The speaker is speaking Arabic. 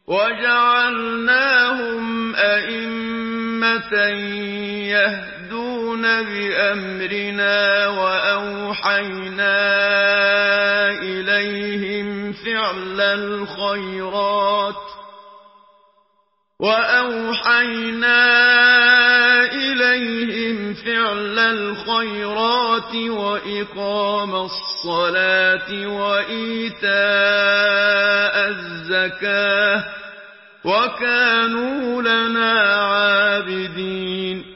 وجعلناهم أئمة يهدون بأمرنا وأوحينا إليهم فعل الخيرات وإقام الصلاة وإيتاء الزكاة وكانوا لنا عابدين